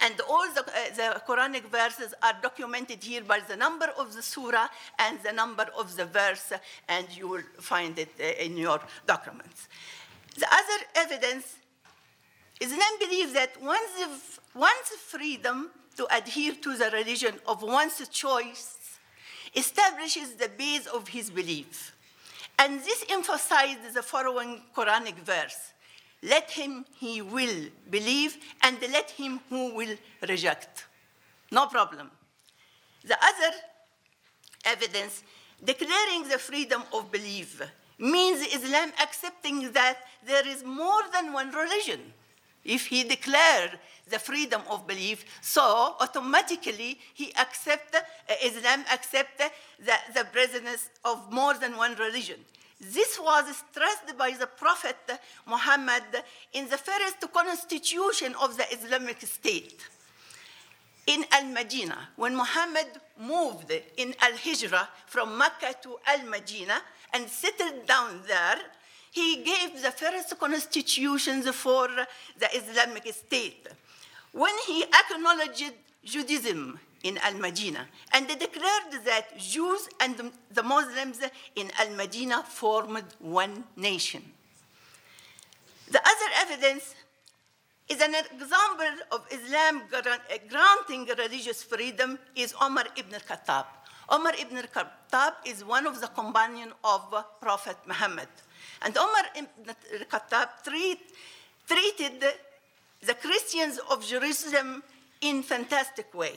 And all the, uh, the Quranic verses are documented here by the number of the surah and the number of the verse, and you will find it uh, in your documents. The other evidence, Islam believes that one's, one's freedom to adhere to the religion of one's choice establishes the base of his belief. And this emphasizes the following Quranic verse: let him he will believe, and let him who will reject. No problem. The other evidence, declaring the freedom of belief, means Islam accepting that there is more than one religion. If he declared the freedom of belief, so automatically he accept, uh, Islam accept the, the presence of more than one religion. This was stressed by the Prophet Muhammad in the first constitution of the Islamic State. In Al-Madinah, when Muhammad moved in Al-Hijrah from Mecca to Al-Madinah and settled down there, he gave the first constitutions for the Islamic State. When he acknowledged Judaism in Al-Madinah and declared that Jews and the Muslims in Al-Madinah formed one nation. The other evidence is an example of Islam granting religious freedom is Umar ibn al-Khattab. Umar ibn al-Khattab is one of the companions of Prophet Muhammad. And Umar ibn al-Khattab treat, treated the Christians of Jerusalem in a fantastic way.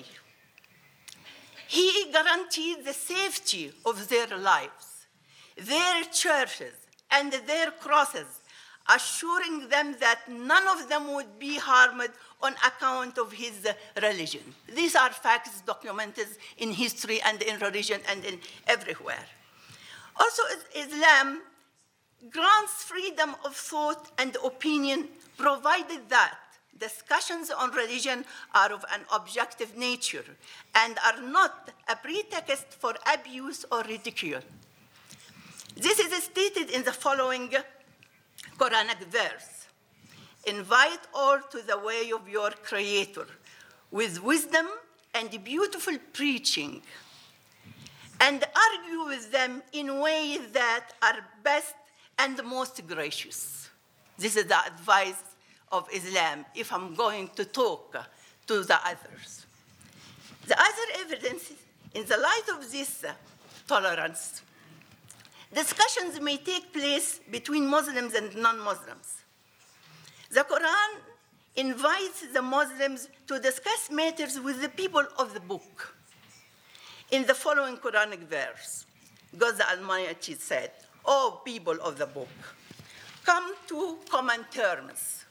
He guaranteed the safety of their lives, their churches, and their crosses, assuring them that none of them would be harmed on account of his religion. These are facts documented in history and in religion and in everywhere. Also, Islam grants freedom of thought and opinion, provided that discussions on religion are of an objective nature and are not a pretext for abuse or ridicule. This is stated in the following Quranic verse: invite all to the way of your Creator with wisdom and beautiful preaching, and argue with them in ways that are best and most gracious. This is the advice of Islam if I'm going to talk to the others. The other evidence, in the light of this tolerance, discussions may take place between Muslims and non-Muslims. The Quran invites the Muslims to discuss matters with the people of the book. In the following Quranic verse, God the Almighty said, "O people of the book, come to common terms.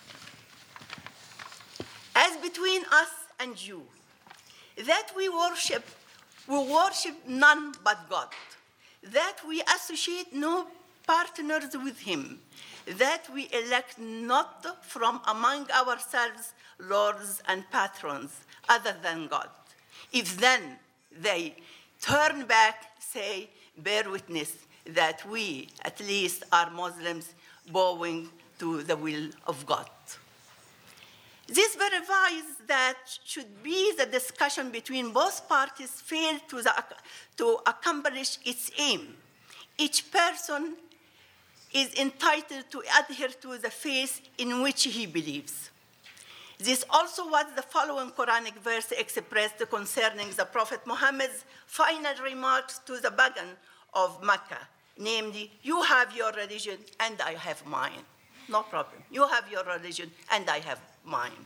As between us and you, that we worship, we worship none but God, that we associate no partners with him, that we elect not from among ourselves lords and patrons other than God. If then they turn back, say, bear witness that we at least are Muslims bowing to the will of God." This verifies that should be the discussion between both parties fail to, the, to accomplish its aim. Each person is entitled to adhere to the faith in which he believes. This also was the following Quranic verse expressed concerning the Prophet Muhammad's final remarks to the pagan of Mecca, namely, "You have your religion and I have mine." No problem. You have your religion and I have mine.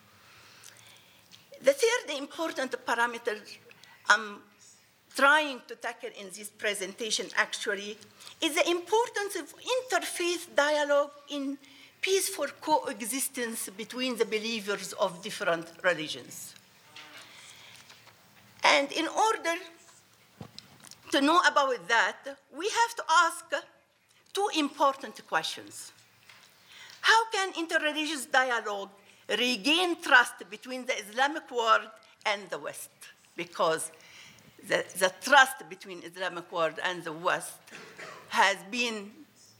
The third important parameter I'm trying to tackle in this presentation actually is the importance of interfaith dialogue in peaceful coexistence between the believers of different religions. And in order to know about that, we have to ask two important questions. How can interreligious dialogue regain trust between the Islamic world and the West? Because the, the trust between Islamic world and the West has been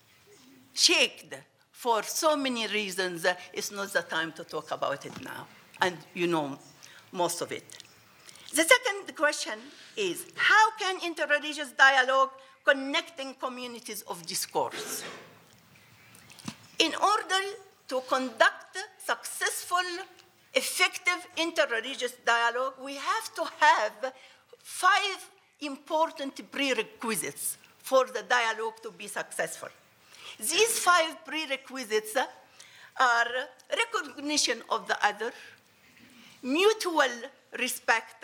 shaken for so many reasons. It's not the time to talk about it now. and you know most of it. The second question is, how can interreligious dialogue connecting communities of discourse? In order to conduct successful, effective interreligious dialogue, we have to have five important prerequisites for the dialogue to be successful. These five prerequisites are recognition of the other, mutual respect,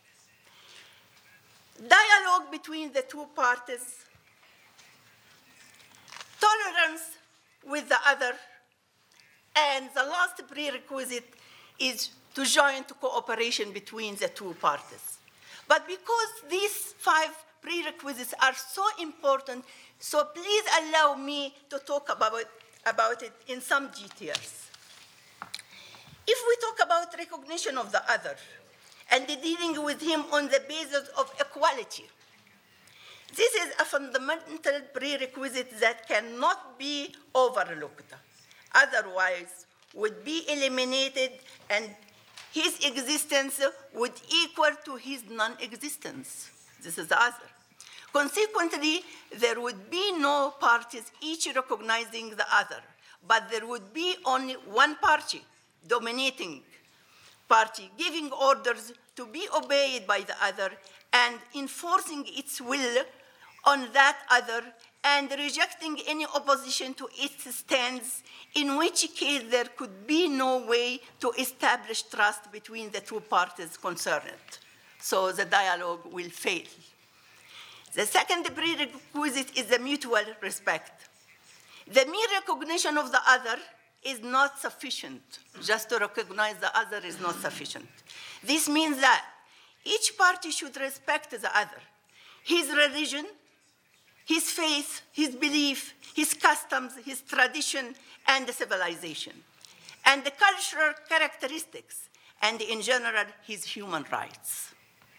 dialogue between the two parties, tolerance with the other, and the last prerequisite is to joint cooperation between the two parties. But because these five prerequisites are so important, so please allow me to talk about it, about it in some details. If we talk about recognition of the other and dealing with him on the basis of equality, this is a fundamental prerequisite that cannot be overlooked. Otherwise, would be eliminated and his existence would equal to his non-existence. This is the other. Consequently, there would be no parties each recognizing the other, but there would be only one party, dominating party, giving orders to be obeyed by the other and enforcing its will on that other and rejecting any opposition to its stance, in which case there could be no way to establish trust between the two parties concerned. So the dialogue will fail. The second prerequisite is the mutual respect. The mere recognition of the other is not sufficient. Just to recognize the other is not sufficient. This means that each party should respect the other, his religion, his faith, his belief, his customs, his tradition, and civilization, and the cultural characteristics, and in general, his human rights.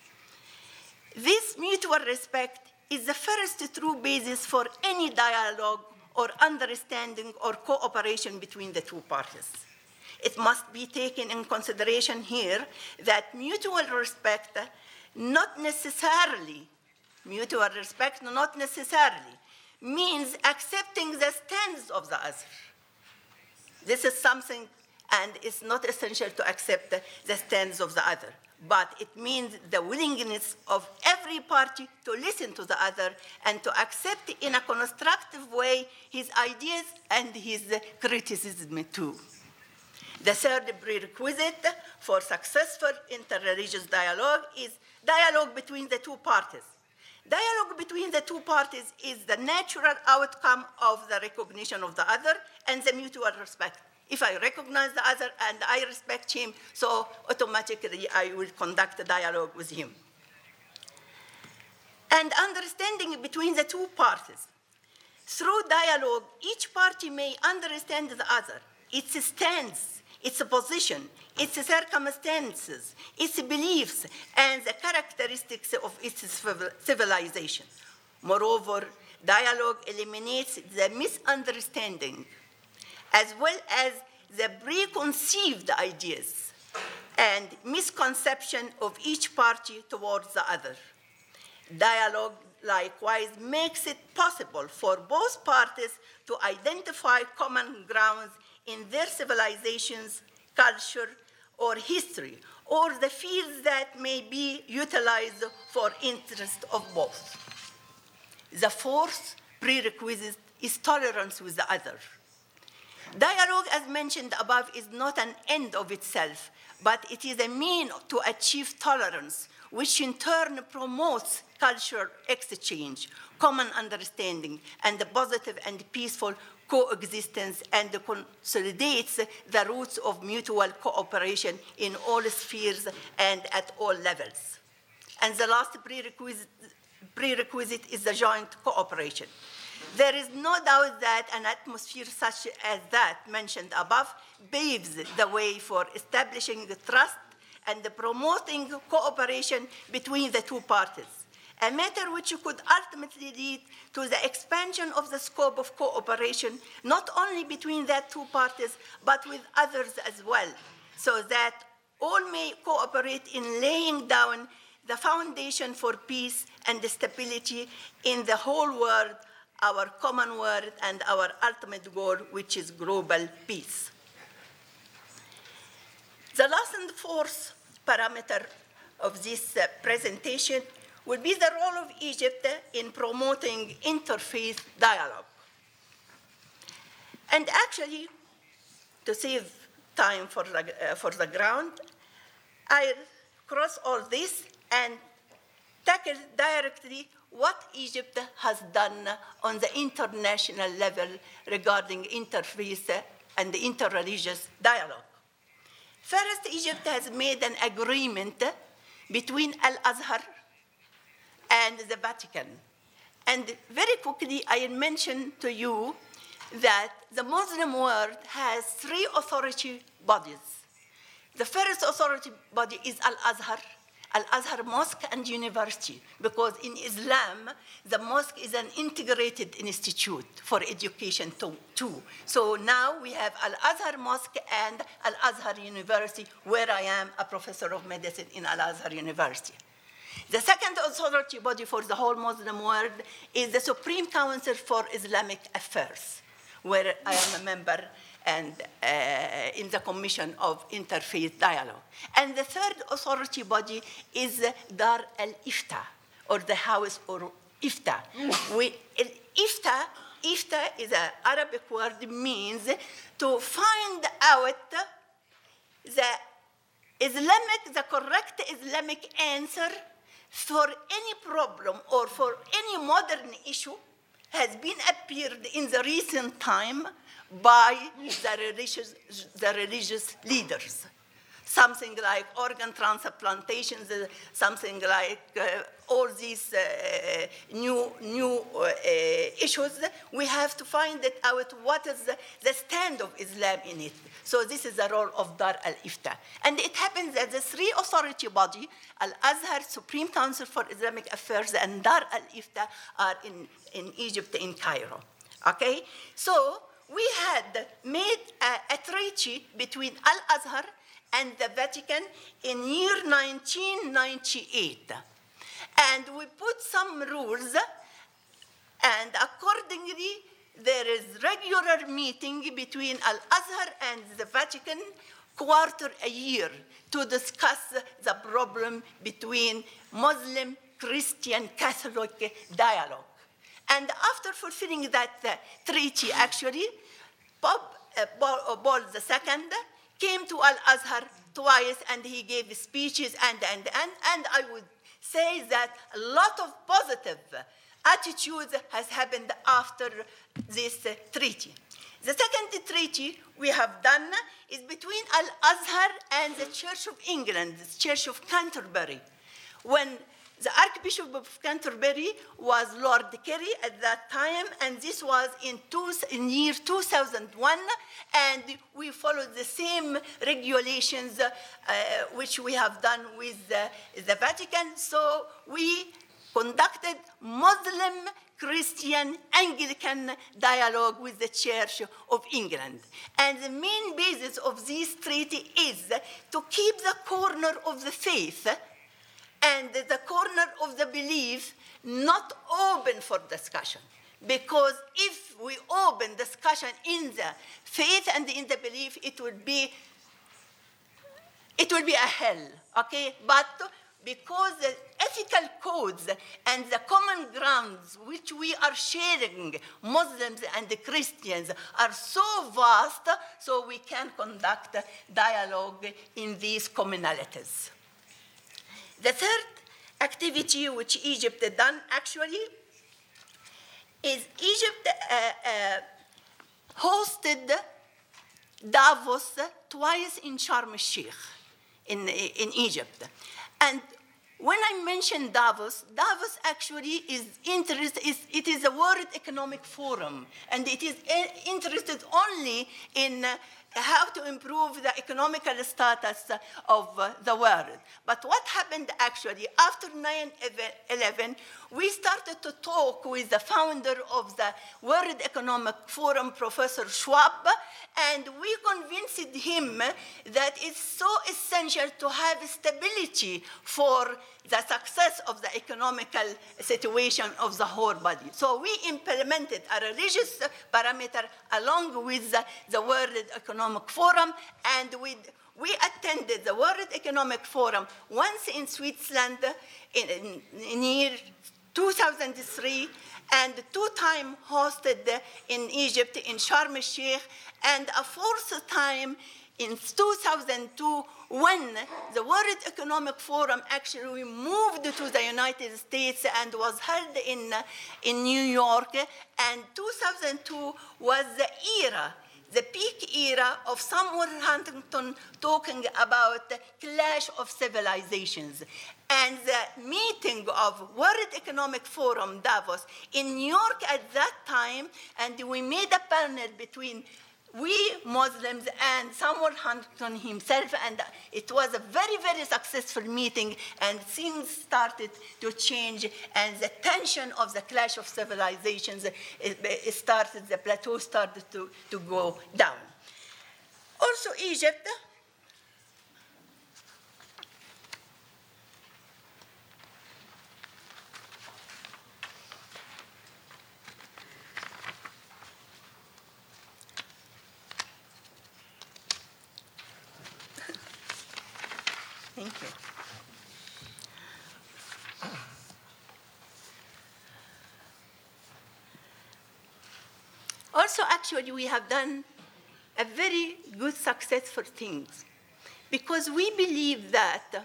This mutual respect is the first true basis for any dialogue or understanding or cooperation between the two parties. It must be taken in consideration here that mutual respect not necessarily, mutual respect not necessarily means accepting the stance of the other. This is something, and it's not essential to accept the stance of the other, but it means the willingness of every party to listen to the other and to accept in a constructive way his ideas and his criticism too. The third prerequisite for successful interreligious dialogue is dialogue between the two parties. Dialogue between the two parties is the natural outcome of the recognition of the other and the mutual respect. If I recognize the other and I respect him, so automatically I will conduct a dialogue with him. And understanding between the two parties. Through dialogue, each party may understand the other, its stance, its position, its circumstances, its beliefs, and the characteristics of its civilization. Moreover, dialogue eliminates the misunderstanding as well as the preconceived ideas and misconception of each party towards the other. Dialogue likewise makes it possible for both parties to identify common grounds in their civilizations, culture, or history, or the fields that may be utilized for interest of both. The fourth prerequisite is tolerance with the other. Dialogue, as mentioned above, is not an end of itself, but it is a means to achieve tolerance, which in turn promotes cultural exchange, common understanding, and the positive and peaceful coexistence, and consolidates the roots of mutual cooperation in all spheres and at all levels. And the last prerequisite, prerequisite is the joint cooperation. There is no doubt that an atmosphere such as that mentioned above paves the way for establishing trust and promoting cooperation between the two parties, a matter which could ultimately lead to the expansion of the scope of cooperation, not only between the two parties, but with others as well, so that all may cooperate in laying down the foundation for peace and stability in the whole world, our common world, and our ultimate goal, which is global peace. The last and fourth parameter of this uh, presentation will be the role of Egypt in promoting interfaith dialogue. And actually, to save time for the, uh, for the ground, I'll cross all this and tackle directly what Egypt has done on the international level regarding interfaith and interreligious dialogue. First, Egypt has made an agreement between Al-Azhar and the Vatican. And very quickly, I'll mention to you that the Muslim world has three authority bodies. The first authority body is Al-Azhar, Al-Azhar Mosque and University, because in Islam, the mosque is an integrated institute for education too. So now we have Al-Azhar Mosque and Al-Azhar University, where I am a professor of medicine in Al-Azhar University. The second authority body for the whole Muslim world is the Supreme Council for Islamic Affairs, where I am a member and uh, in the Commission of Interfaith Dialogue. And the third authority body is Dar al-Ifta, or the House of Ifta. We, Ifta, Ifta is an Arabic word, means to find out the Islamic, the correct Islamic answer for any problem or for any modern issue has been appeared in the recent time by the religious, the religious leaders. Something like organ transplantations, uh, something like uh, all these uh, new, new uh, issues, we have to find it out what is the, the stand of Islam in it. So this is the role of Dar al-Ifta. And it happens that the three authority body, Al-Azhar, Supreme Council for Islamic Affairs, and Dar al-Ifta are in, in Egypt, in Cairo, okay? So we had made a, a treaty between Al-Azhar and the Vatican in year nineteen ninety-eight. And we put some rules, and accordingly, there is regular meeting between Al-Azhar and the Vatican quarter a year to discuss the problem between Muslim, Christian, Catholic dialogue. And after fulfilling that uh, treaty, actually, Pope uh, Paul the Second came to Al-Azhar twice, and he gave speeches, and, and, and, and I would say that a lot of positive attitudes has happened after this uh, treaty. The second treaty we have done is between Al-Azhar and the Church of England, the Church of Canterbury. When the Archbishop of Canterbury was Lord Carey at that time, and this was in, two, in year two thousand one, and we followed the same regulations uh, which we have done with the, the Vatican. So we conducted Muslim, Christian, Anglican dialogue with the Church of England. And the main basis of this treaty is to keep the corner of the faith and the corner of the belief not open for discussion. Because if we open discussion in the faith and in the belief, it will be, it will be a hell, okay? But because the ethical codes and the common grounds which we are sharing, Muslims and the Christians, are so vast, so we can conduct dialogue in these commonalities. The third activity which Egypt has done actually is Egypt uh, uh, hosted Davos twice in Sharm el-Sheikh in, in Egypt. And when I mention Davos, Davos actually is interested, is, it is a World Economic Forum, and it is interested only in uh, how to improve the economical status of uh, the world. But what happened actually, after nine eleven, we started to talk with the founder of the World Economic Forum, Professor Schwab, and we convinced him that it's so essential to have stability for the success of the economical situation of the whole body. So we implemented a religious parameter along with the, the World Economic Forum, and we, we attended the World Economic Forum once in Switzerland in, in, in year two thousand three, and two times hosted in Egypt in Sharm el-Sheikh, and a fourth time in two thousand two, when the World Economic Forum actually moved to the United States and was held in, in New York, and two thousand two was the era, the peak era of Samuel Huntington talking about the clash of civilizations. And the meeting of World Economic Forum Davos in New York at that time, and we made a panel between we Muslims and Samuel Huntington himself, and it was a very, very successful meeting, and things started to change, and the tension of the clash of civilizations it started, the plateau started to, to go down. Also, Egypt, thank you. Also, actually, we have done a very good, successful things, because we believe that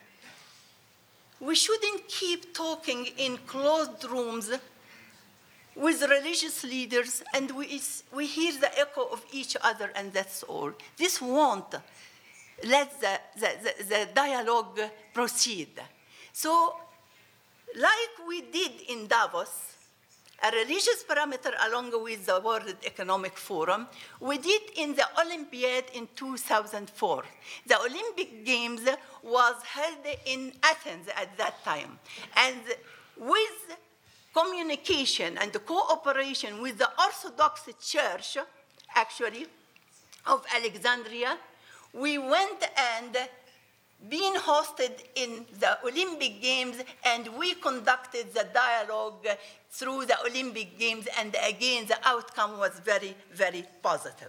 we shouldn't keep talking in closed rooms with religious leaders, and we, we hear the echo of each other, and that's all. This won't let the, the, the, the dialogue proceed. So, like we did in Davos, a religious parameter along with the World Economic Forum, we did in the Olympiad in two thousand four. The Olympic Games was held in Athens at that time. And with communication and cooperation with the Orthodox Church, actually, of Alexandria, we went and being hosted in the Olympic Games, and we conducted the dialogue through the Olympic Games, and again, the outcome was very, very positive.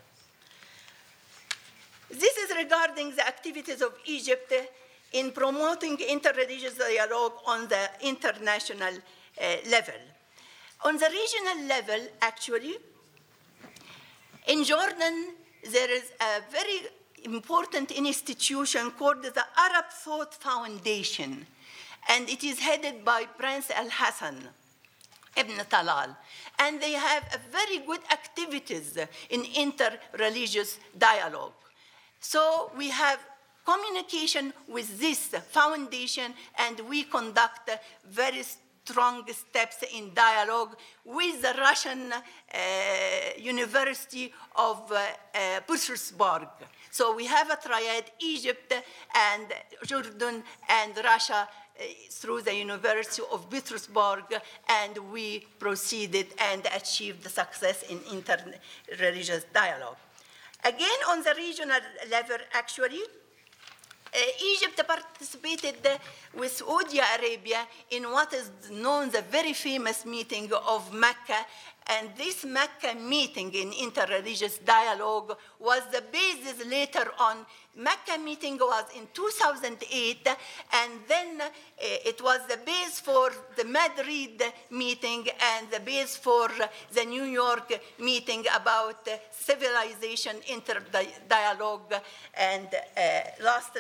This is regarding the activities of Egypt in promoting interreligious dialogue on the international uh, level. On the regional level, actually, in Jordan, there is a very important institution called the Arab Thought Foundation, and it is headed by Prince Al-Hassan Ibn Talal. And they have a very good activities in inter-religious dialogue. So we have communication with this foundation, and we conduct very strong steps in dialogue with the Russian uh, University of uh, uh, Petersburg. So we have a triad, Egypt and Jordan and Russia, uh, through the University of Petersburg, and we proceeded and achieved success in inter-religious dialogue. Again, on the regional level, actually, Uh, Egypt participated uh, with Saudi Arabia in what is known the very famous meeting of Mecca, and this Mecca meeting in interreligious dialogue was the basis later on. Mecca meeting was in two thousand eight, and then uh, it was the base for the Madrid meeting and the base for the New York meeting about uh, civilization inter-dialogue. And uh, lastly,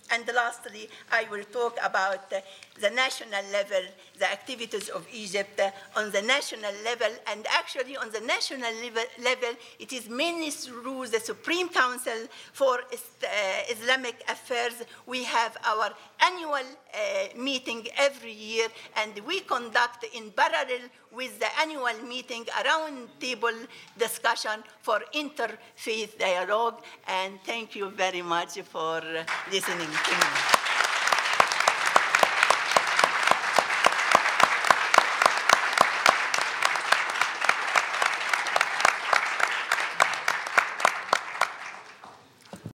And lastly, I will talk about uh, the national level, the activities of Egypt uh, on the national level. And actually, on the national level, level, it is mainly through the Supreme Council for uh, Islamic Affairs. We have our annual uh, meeting every year, and we conduct in parallel with the annual meeting a round table discussion for interfaith dialogue. And thank you very much for listening to me.